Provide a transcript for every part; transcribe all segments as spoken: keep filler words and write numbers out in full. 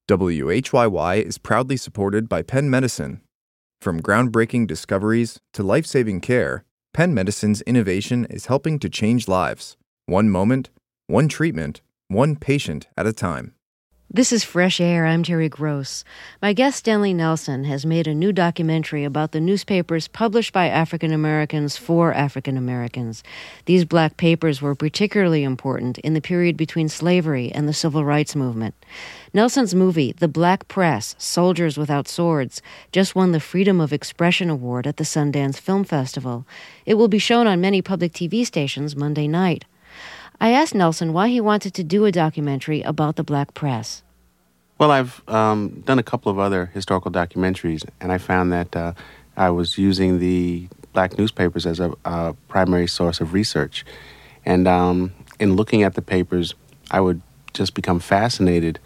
W H Y Y is proudly supported by Penn Medicine. From groundbreaking discoveries to life-saving care, Penn Medicine's innovation is helping to change lives, one moment, one treatment, one patient at a time. This is Fresh Air. I'm Terry Gross. My guest, Stanley Nelson, has made a new documentary about the newspapers published by African Americans for African Americans. These black papers were particularly important in the period between slavery and the Civil Rights Movement. Nelson's movie, The Black Press, Soldiers Without Swords, just won the Freedom of Expression Award at the Sundance Film Festival. It will be shown on many public T V stations Monday night. I asked Nelson why he wanted to do a documentary about the black press. Well, I've um, done a couple of other historical documentaries, and I found that uh, I was using the black newspapers as a, a primary source of research. And um, in looking at the papers, I would just become fascinated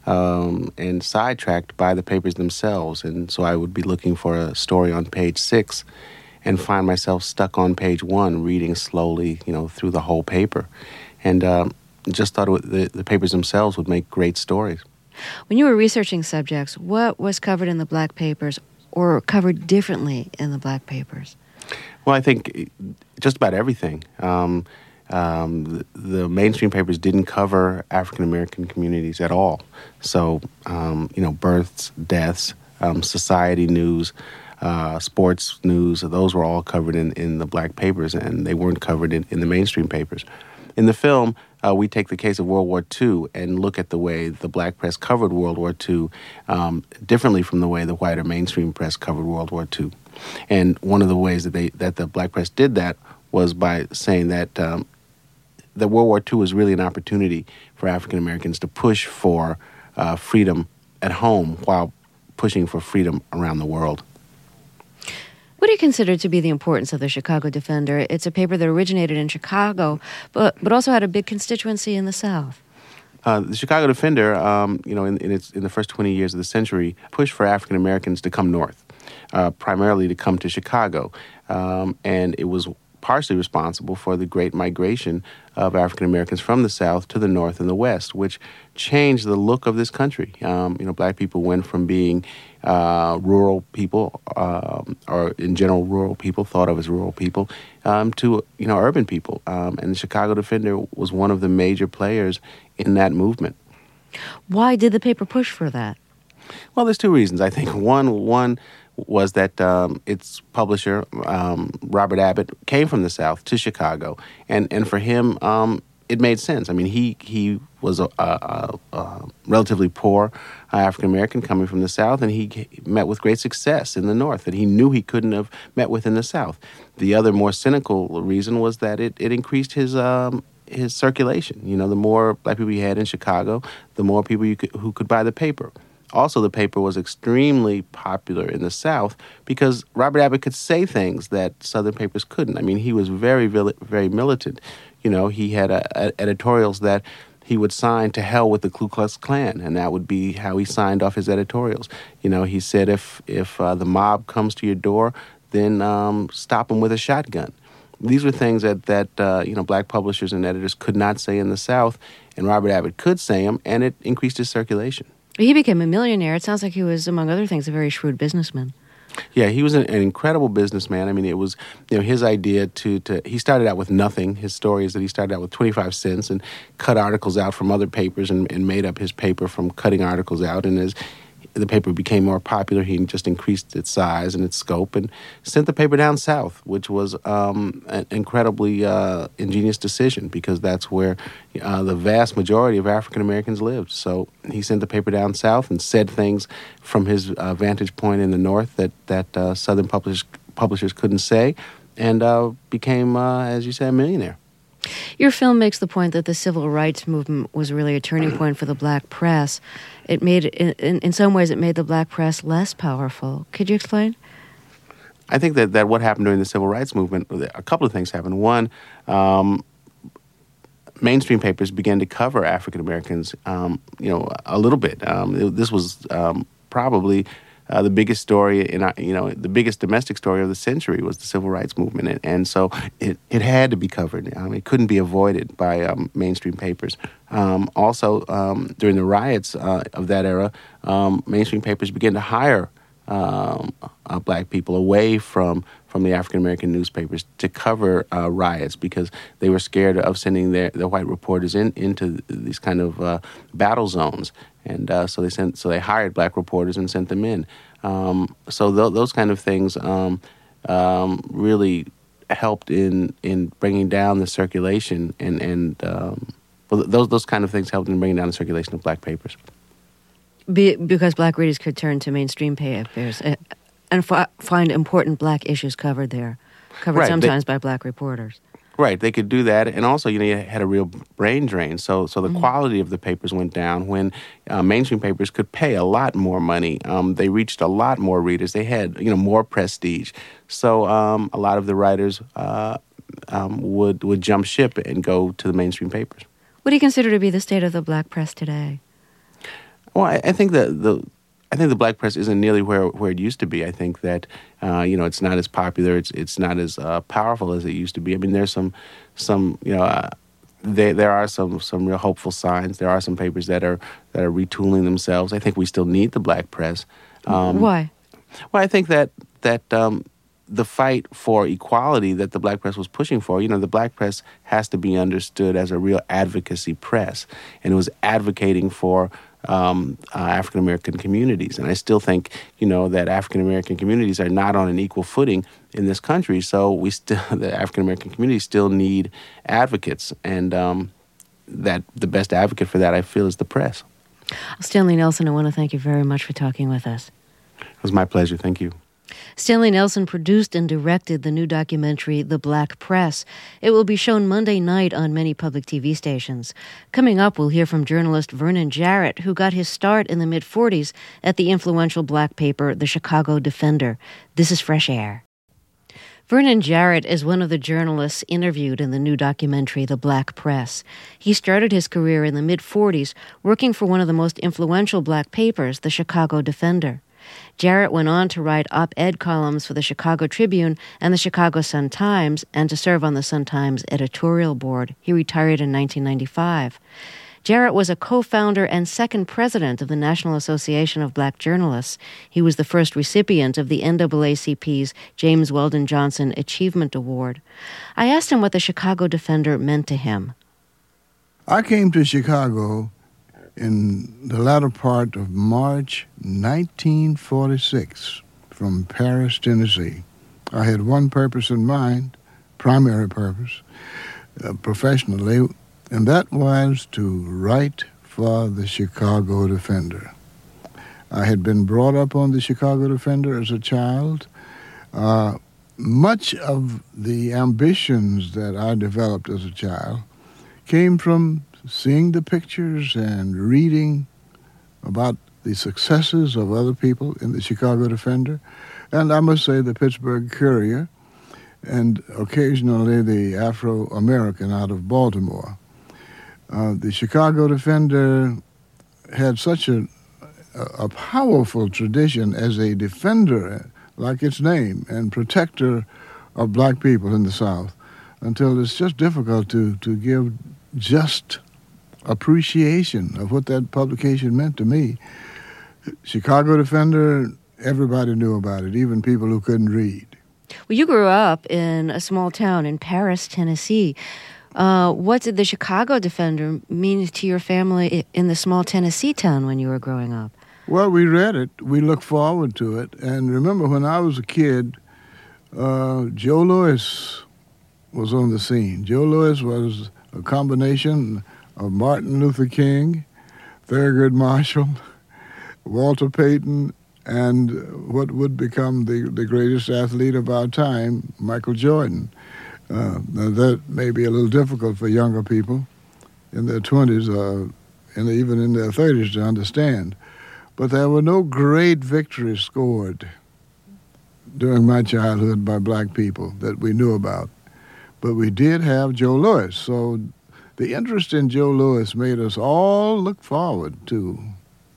um, and sidetracked by the papers themselves. And so I would be looking for a story on page six and find myself stuck on page one, reading slowly, you know, through the whole paper. And um, just thought it would, the, the papers themselves would make great stories. When you were researching subjects, what was covered in the black papers or covered differently in the black papers? Well, I think just about everything. Um, um, the, the mainstream papers didn't cover African-American communities at all. So, um, you know, births, deaths, um, society news, Uh, sports news, those were all covered in, in the black papers, and they weren't covered in, in the mainstream papers. In the film, uh, we take the case of World War Two and look at the way the black press covered World War Two um, differently from the way the white or mainstream press covered World War Two. And one of the ways that they that the black press did that was by saying that um, that World War Two was really an opportunity for African Americans to push for uh, freedom at home while pushing for freedom around the world. What do you consider to be the importance of the Chicago Defender? It's a paper that originated in Chicago, but but also had a big constituency in the South. Uh, the Chicago Defender, um, you know, in, in its in the first twenty years of the century, pushed for African Americans to come north, uh, primarily to come to Chicago, um, and it was partially responsible for the great migration of African Americans from the South to the North and the West, which changed the look of this country. Um, you know, black people went from being uh, rural people, um, or in general, rural people thought of as rural people, um, to you know, urban people. Um, and the Chicago Defender was one of the major players in that movement. Why did the paper push for that? Well, there's two reasons. I think one one. was that um, its publisher, um, Robert Abbott, came from the South to Chicago. And, and for him, um, it made sense. I mean, he he was a, a, a relatively poor uh, African-American coming from the South, and he met with great success in the North that he knew he couldn't have met with in the South. The other more cynical reason was that it, it increased his um, his circulation. You know, the more black people you had in Chicago, the more people you could, who could buy the paper. Also, the paper was extremely popular in the South because Robert Abbott could say things that Southern papers couldn't. I mean, he was very, very militant. You know, he had a, a, editorials that he would sign "to hell with the Ku Klux Klan," and that would be how he signed off his editorials. You know, he said if if uh, the mob comes to your door, then um, stop them with a shotgun. These were things that that uh, you know, black publishers and editors could not say in the South, and Robert Abbott could say them, and it increased his circulation. He became a millionaire. It sounds like he was, among other things, a very shrewd businessman. Yeah, he was an, an incredible businessman. I mean, it was, you know, his idea to, to, he started out with nothing. His story is that he started out with twenty-five cents and cut articles out from other papers and, and made up his paper from cutting articles out. And as the paper became more popular, he just increased its size and its scope and sent the paper down south, which was um, an incredibly uh, ingenious decision because that's where uh, the vast majority of African Americans lived. So he sent the paper down south and said things from his uh, vantage point in the North that, that uh, Southern publish- publishers couldn't say, and uh, became, uh, as you say, a millionaire. Your film makes the point that the civil rights movement was really a turning point for the black press. It made, in, in some ways, it made the black press less powerful. Could you explain? I think that, that what happened during the civil rights movement, a couple of things happened. One, um, mainstream papers began to cover African Americans, um, you know, a little bit. Um, it, this was um, probably uh, the biggest story in our, you know, the biggest domestic story of the century was the civil rights movement, and, and so it, it had to be covered. Um, it couldn't be avoided by um, mainstream papers. Um, also, um, during the riots uh, of that era, um, mainstream papers began to hire um, uh, black people away from from the African American newspapers to cover uh, riots because they were scared of sending their, their white reporters in into these kind of uh, battle zones, and uh, so they sent so they hired black reporters and sent them in. Um, so th- those kind of things um, um, really helped in in bringing down the circulation, and and um, well, those those kind of things helped in bringing down the circulation of black papers. Be, because black readers could turn to mainstream papers uh, and f- find important black issues covered there, covered right, sometimes they, by black reporters. Right, they could do that, and also, you know, you had a real brain drain. So, so the mm-hmm. quality of the papers went down when uh, mainstream papers could pay a lot more money. Um, they reached a lot more readers. They had, you know, more prestige. So, um, a lot of the writers uh, um, would would jump ship and go to the mainstream papers. What do you consider to be the state of the black press today? Well, I, I think that the I think the black press isn't nearly where where it used to be. I think that uh, you know it's not as popular. It's it's not as uh, powerful as it used to be. I mean, there's some some you know uh, there there are some some real hopeful signs. There are some papers that are that are retooling themselves. I think we still need the black press. Um, Why? Well, I think that that. Um, the fight for equality that the black press was pushing for, you know, the black press has to be understood as a real advocacy press, and it was advocating for um, uh, African American communities. And I still think, you know, that African American communities are not on an equal footing in this country. So we still, the African American communities still need advocates, and um, that the best advocate for that, I feel, is the press. Stanley Nelson, I want to thank you very much for talking with us. It was my pleasure. Thank you. Stanley Nelson produced and directed the new documentary, The Black Press. It will be shown Monday night on many public T V stations. Coming up, we'll hear from journalist Vernon Jarrett, who got his start in the mid-forties at the influential black paper, The Chicago Defender. This is Fresh Air. Vernon Jarrett is one of the journalists interviewed in the new documentary, The Black Press. He started his career in the mid-forties working for one of the most influential black papers, The Chicago Defender. Jarrett went on to write op-ed columns for the Chicago Tribune and the Chicago Sun-Times, and to serve on the Sun-Times editorial board. He retired in nineteen ninety-five. Jarrett was a co-founder and second president of the National Association of Black Journalists. He was the first recipient of the N double A C P's James Weldon Johnson Achievement Award. I asked him what the Chicago Defender meant to him. I came to Chicago in the latter part of March nineteen forty-six from Paris, Tennessee. I had one purpose in mind, primary purpose, uh, professionally, and that was to write for the Chicago Defender. I had been brought up on the Chicago Defender as a child. Uh, much of the ambitions that I developed as a child came from seeing the pictures and reading about the successes of other people in the Chicago Defender, and I must say the Pittsburgh Courier, and occasionally the Afro-American out of Baltimore. Uh, the Chicago Defender had such a, a powerful tradition as a defender, like its name, and protector of black people in the South, until it's just difficult to, to give just appreciation of what that publication meant to me. Chicago Defender, everybody knew about it, even people who couldn't read. Well, you grew up in a small town in Paris, Tennessee. Uh, what did the Chicago Defender mean to your family in the small Tennessee town when you were growing up? Well, we read it. We looked forward to it. And remember, when I was a kid, uh, Joe Louis was on the scene. Joe Louis was a combination of Martin Luther King, Thurgood Marshall, Walter Payton, and what would become the, the greatest athlete of our time, Michael Jordan. Uh, now that may be a little difficult for younger people in their twenties uh, and even in their thirties to understand. But there were no great victories scored during my childhood by black people that we knew about. But we did have Joe Louis, so the interest in Joe Louis made us all look forward to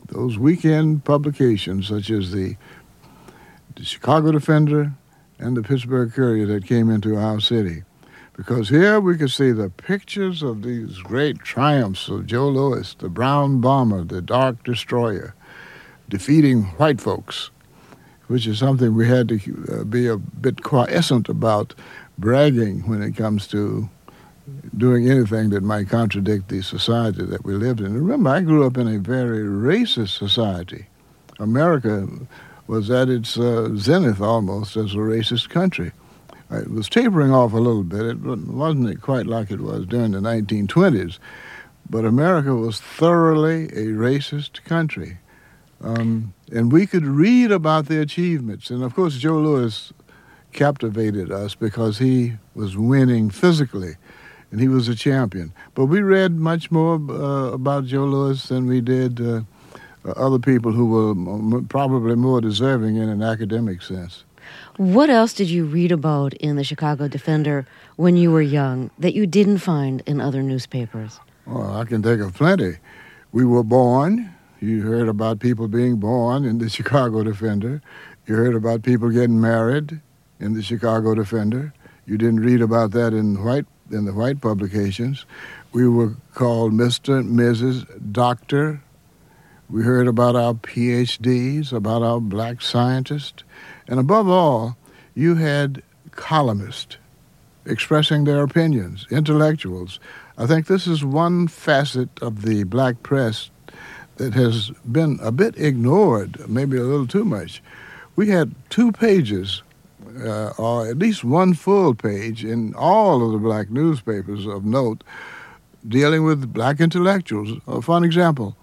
those weekend publications such as the, the Chicago Defender and the Pittsburgh Courier that came into our city. Because here we could see the pictures of these great triumphs of Joe Louis, the brown bomber, the dark destroyer, defeating white folks, which is something we had to uh, be a bit quiescent about bragging when it comes to doing anything that might contradict the society that we lived in. Remember, I grew up in a very racist society. America was at its uh, zenith almost as a racist country. It was tapering off a little bit. It wasn't quite like it was during the nineteen twenties, but America was thoroughly a racist country. Um, and we could read about the achievements. And, of course, Joe Louis captivated us because he was winning physically, and he was a champion. But we read much more uh, about Joe Louis than we did uh, other people who were m- probably more deserving in an academic sense. What else did you read about in the Chicago Defender when you were young that you didn't find in other newspapers? Well, I can think of plenty. We were born. You heard about people being born in the Chicago Defender. You heard about people getting married in the Chicago Defender. You didn't read about that in white in the white publications. We were called Mister and Missus Doctor. We heard about our P H Ds, about our black scientists. And above all, you had columnists expressing their opinions, intellectuals. I think this is one facet of the black press that has been a bit ignored, maybe a little too much. We had two pages, uh, or at least one full page in all of the black newspapers of note dealing with black intellectuals. Uh, for an example,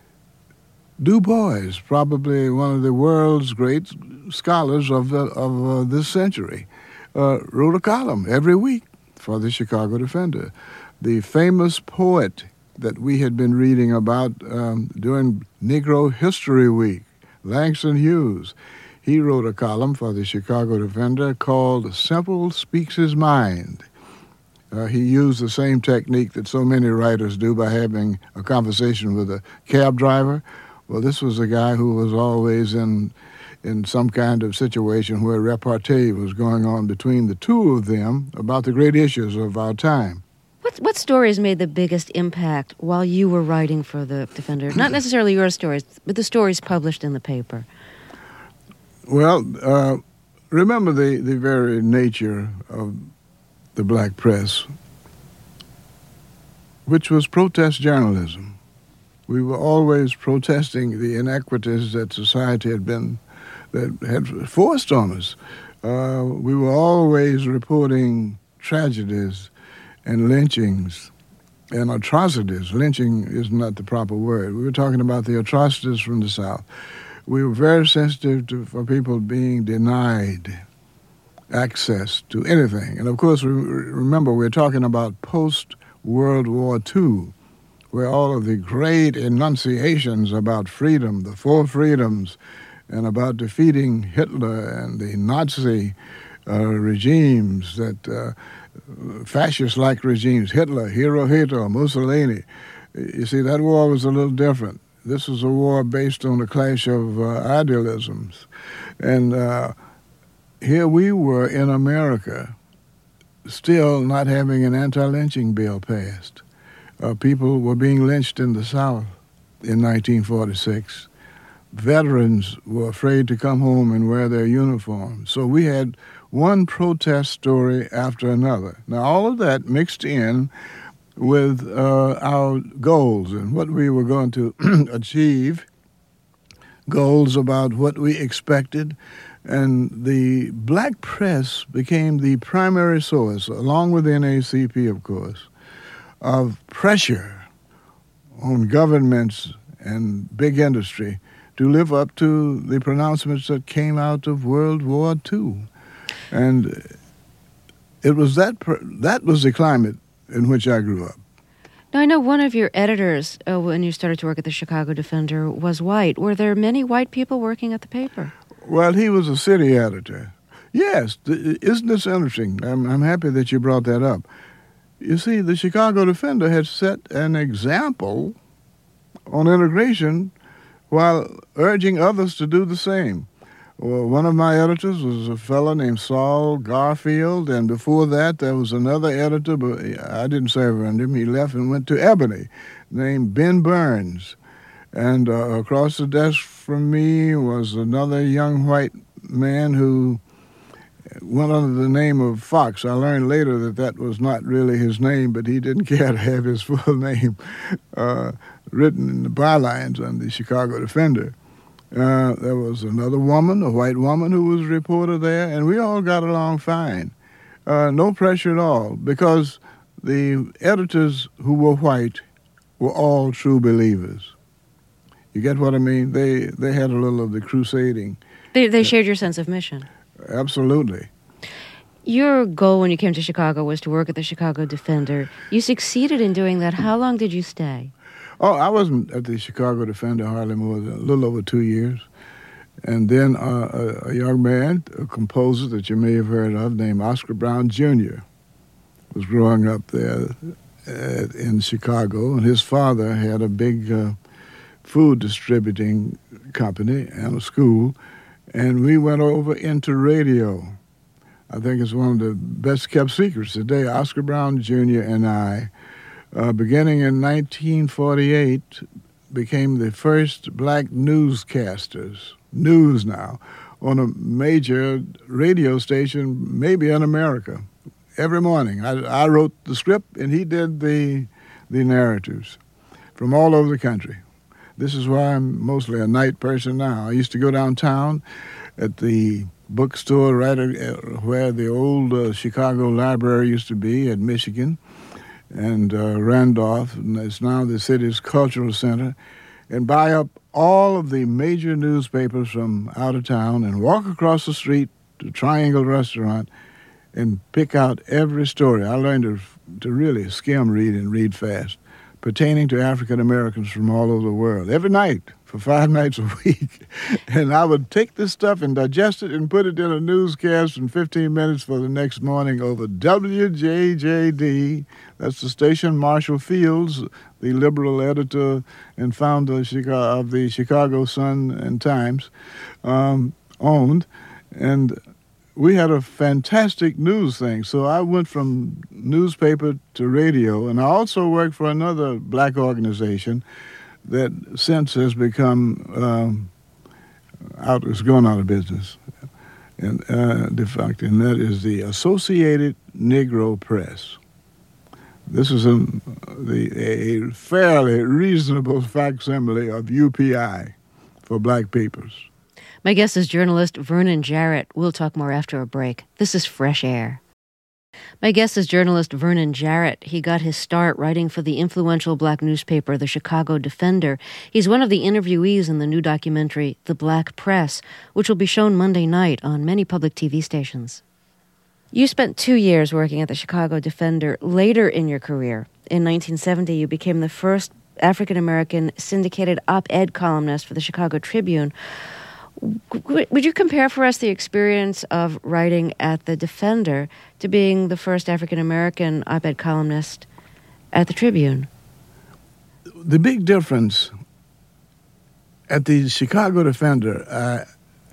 Du Bois, probably one of the world's great scholars of the, of uh, this century, uh, wrote a column every week for the Chicago Defender. The famous poet that we had been reading about um, during Negro History Week, Langston Hughes, he wrote a column for the Chicago Defender called Simple Speaks His Mind. Uh, he used the same technique that so many writers do by having a conversation with a cab driver. Well, this was a guy who was always in in some kind of situation where repartee was going on between the two of them about the great issues of our time. What what stories made the biggest impact while you were writing for the Defender? Not necessarily your stories, but the stories published in the paper. Well, uh, remember the, the very nature of the black press, which was protest journalism. We were always protesting the inequities that society had been, that had forced on us. Uh, we were always reporting tragedies and lynchings and atrocities. Lynching is not the proper word. We were talking about the atrocities from the South. We were very sensitive to, for people being denied access to anything. And of course, we, remember, we're talking about post-World War Two, where all of the great enunciations about freedom, the four freedoms, and about defeating Hitler and the Nazi uh, regimes, that uh, fascist-like regimes, Hitler, Hirohito, Mussolini. You see, that war was a little different. This was a war based on a clash of uh, idealisms. And uh, here we were in America still not having an anti-lynching bill passed. Uh, people were being lynched in the South in nineteen forty-six. Veterans were afraid to come home and wear their uniforms. So we had one protest story after another. Now, all of that mixed in with uh, our goals and what we were going to achieve, goals about what we expected. And the black press became the primary source, along with the N double A C P, of course, of pressure on governments and big industry to live up to the pronouncements that came out of World War Two. And it was that that was the climate in which I grew up. Now, I know one of your editors, uh, when you started to work at the Chicago Defender, was white. Were there many white people working at the paper? Well, he was a city editor. Yes, th- isn't this interesting? I'm, I'm happy that you brought that up. You see, the Chicago Defender had set an example on integration while urging others to do the same. Well, one of my editors was a fellow named Saul Garfield, and before that there was another editor, but I didn't serve under him. He left and went to Ebony, named Ben Burns. And uh, across the desk from me was another young white man who went under the name of Fox. I learned later that that was not really his name, but he didn't care to have his full name uh, written in the bylines on the Chicago Defender. Uh, there was another woman, a white woman, who was a reporter there, and we all got along fine. Uh, no pressure at all, because the editors who were white were all true believers. You get what I mean? They they had a little of the crusading. They, they shared your sense of mission. Absolutely. Your goal when you came to Chicago was to work at the Chicago Defender. You succeeded in doing that. How long did you stay? Oh, I wasn't at the Chicago Defender hardly more than a little over two years. And then uh, a, a young man, a composer that you may have heard of, named Oscar Brown Junior, was growing up there uh, in Chicago. And his father had a big uh, food distributing company and a school. And we went over into radio. I think it's one of the best-kept secrets today. Oscar Brown Junior and I, Uh, beginning in nineteen forty-eight, became the first black newscasters, news now, on a major radio station, maybe in America. Every morning, I, I wrote the script, and he did the the narratives from all over the country. This is why I'm mostly a night person now. I used to go downtown at the bookstore right where the old uh, Chicago Library used to be at Michigan, and uh, Randolph, and it's now the city's cultural center, and buy up all of the major newspapers from out of town and walk across the street to Triangle Restaurant and pick out every story. I learned to, to really skim read and read fast, pertaining to African Americans from all over the world, every night for five nights a week. And I would take this stuff and digest it and put it in a newscast in fifteen minutes for the next morning over W J J D. That's the station Marshall Fields, the liberal editor and founder of the Chicago Sun and Times, um, owned. And we had a fantastic news thing. So I went from newspaper to radio, and I also worked for another black organization that since has become um, out, is going out of business, and uh, defunct, and that is the Associated Negro Press. This is a, the, a fairly reasonable facsimile of U P I for black papers. My guest is journalist Vernon Jarrett. We'll talk more after a break. This is Fresh Air. My guest is journalist Vernon Jarrett. He got his start writing for the influential black newspaper, the Chicago Defender. He's one of the interviewees in the new documentary, The Black Press, which will be shown Monday night on many public T V stations. You spent two years working at the Chicago Defender. Later in your career, in nineteen seventy, you became the first African-American syndicated op-ed columnist for the Chicago Tribune. Would you compare for us the experience of writing at the Defender to being the first African-American op-ed columnist at the Tribune? The big difference at the Chicago Defender, uh,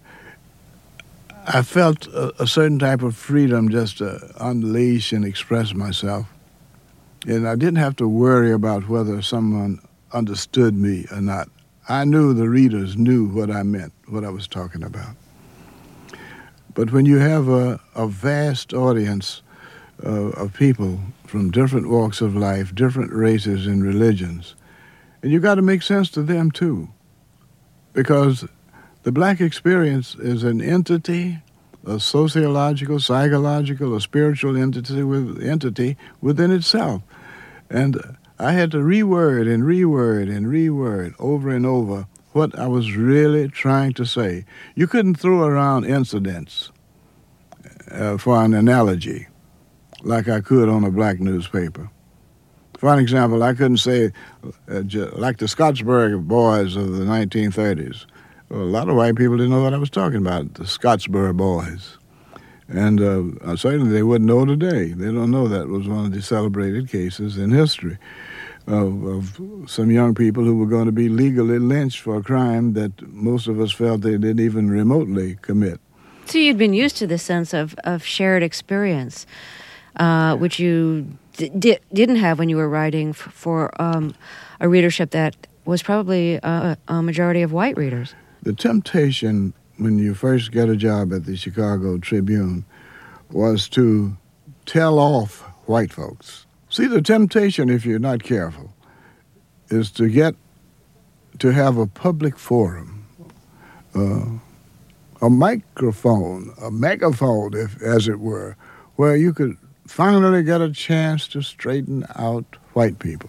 I felt a, a certain type of freedom just to unleash and express myself. And I didn't have to worry about whether someone understood me or not. I knew the readers knew what I meant, what I was talking about. But when you have a, a vast audience uh, of people from different walks of life, different races and religions, and you got to make sense to them too, because the black experience is an entity, a sociological, psychological, a spiritual entity with entity within itself. And I had to reword and reword and reword over and over what I was really trying to say. You couldn't throw around incidents uh, for an analogy like I could on a black newspaper. For an example, I couldn't say, uh, like the Scottsboro Boys of the nineteen thirties. Well, a lot of white people didn't know what I was talking about, the Scottsboro Boys. And uh, certainly they wouldn't know today. They don't know that was one of the celebrated cases in history. of, of some young people who were going to be legally lynched for a crime that most of us felt they didn't even remotely commit. So you'd been used to this sense of, of shared experience, uh, which you d- di- didn't have when you were writing f- for um, a readership that was probably a, a majority of white readers. The temptation when you first get a job at the Chicago Tribune was to tell off white folks. See, the temptation, if you're not careful, is to get to have a public forum, uh, a microphone, a megaphone, if, as it were, where you could finally get a chance to straighten out white people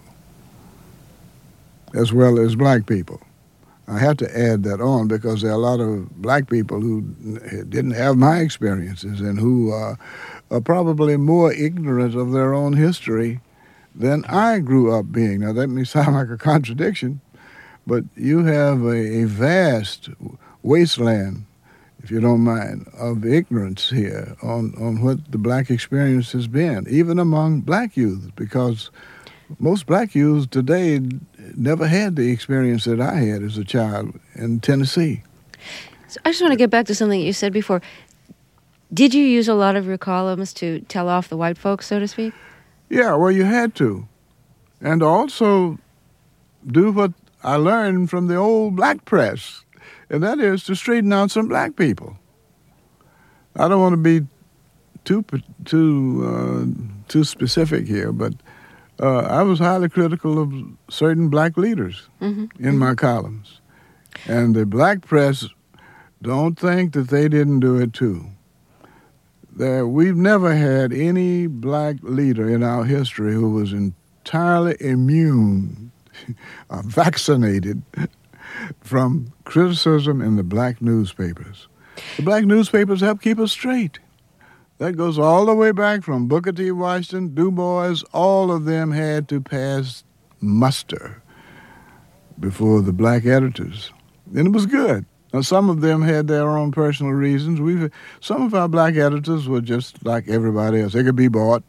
as well as black people. I have to add that on because there are a lot of black people who didn't have my experiences and who uh, are probably more ignorant of their own history than I grew up being. Now, that may sound like a contradiction, but you have a, a vast wasteland, if you don't mind, of ignorance here on, on what the black experience has been, even among black youth, because most black youth today never had the experience that I had as a child in Tennessee. So I just want to get back to something you said before. Did you use a lot of your columns to tell off the white folks, so to speak? Yeah, well, you had to. And also do what I learned from the old black press, and that is to straighten out some black people. I don't want to be too too uh, too specific here, but uh, I was highly critical of certain black leaders mm-hmm. in mm-hmm. my columns. And the black press, don't think that they didn't do it too. There, we've never had any black leader in our history who was entirely immune, uh, vaccinated from criticism in the black newspapers. The black newspapers help keep us straight. That goes all the way back from Booker T. Washington, Du Bois. All of them had to pass muster before the black editors. And it was good. Now, some of them had their own personal reasons. We've some of our black editors were just like everybody else. They could be bought.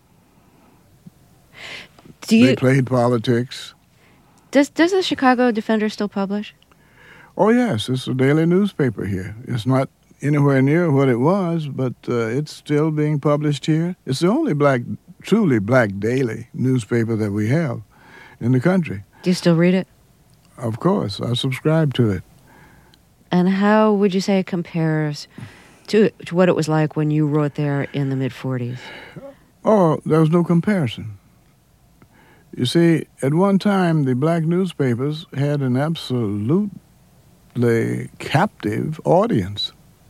Do you, they played politics. Does does the Chicago Defender still publish? Oh, yes. It's a daily newspaper here. It's not anywhere near what it was, but uh, it's still being published here. It's the only black, truly black daily newspaper that we have in the country. Do you still read it? Of course. I subscribe to it. And how would you say it compares to, to what it was like when you wrote there in the mid-forties? Oh, there was no comparison. You see, at one time, the black newspapers had an absolutely captive audience.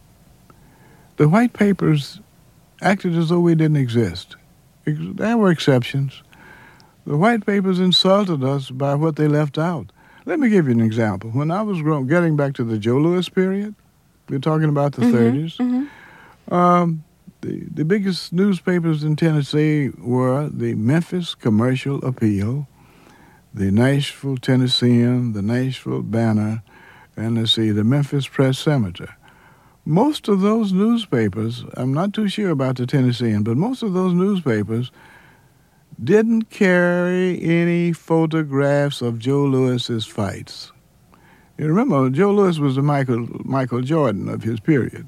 The white papers acted as though we didn't exist. There were exceptions. The white papers insulted us by what they left out. Let me give you an example. When I was growing, getting back to the Joe Louis period, we're talking about the mm-hmm, thirties, mm-hmm. Um, the, the biggest newspapers in Tennessee were the Memphis Commercial Appeal, the Nashville Tennessean, the Nashville Banner, and let's see, the Memphis Press-Senator. Most of those newspapers, I'm not too sure about the Tennessean, but most of those newspapers didn't carry any photographs of Joe Louis's fights. You remember, Joe Louis was the Michael Michael Jordan of his period.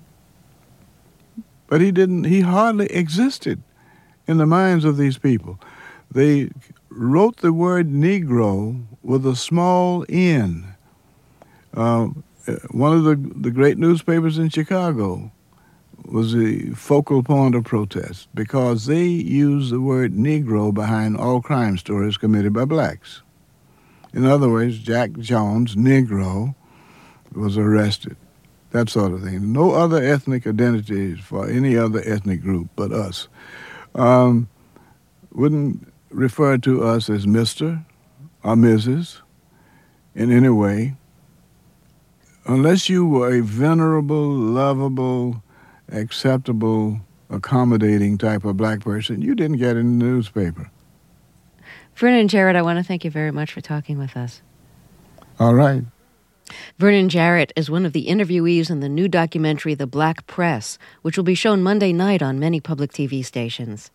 But he didn't, he hardly existed in the minds of these people. They wrote the word Negro with a small N. Uh, one of the, the great newspapers in Chicago was the focal point of protest because they used the word Negro behind all crime stories committed by blacks. In other words, Jack Jones, Negro, was arrested. That sort of thing. No other ethnic identities for any other ethnic group but us. Um, wouldn't refer to us as Mister or Missus in any way. Unless you were a venerable, lovable, acceptable, accommodating type of black person, you didn't get in the newspaper. Vernon Jarrett, I want to thank you very much for talking with us. All right. Vernon Jarrett is one of the interviewees in the new documentary, The Black Press, which will be shown Monday night on many public T V stations.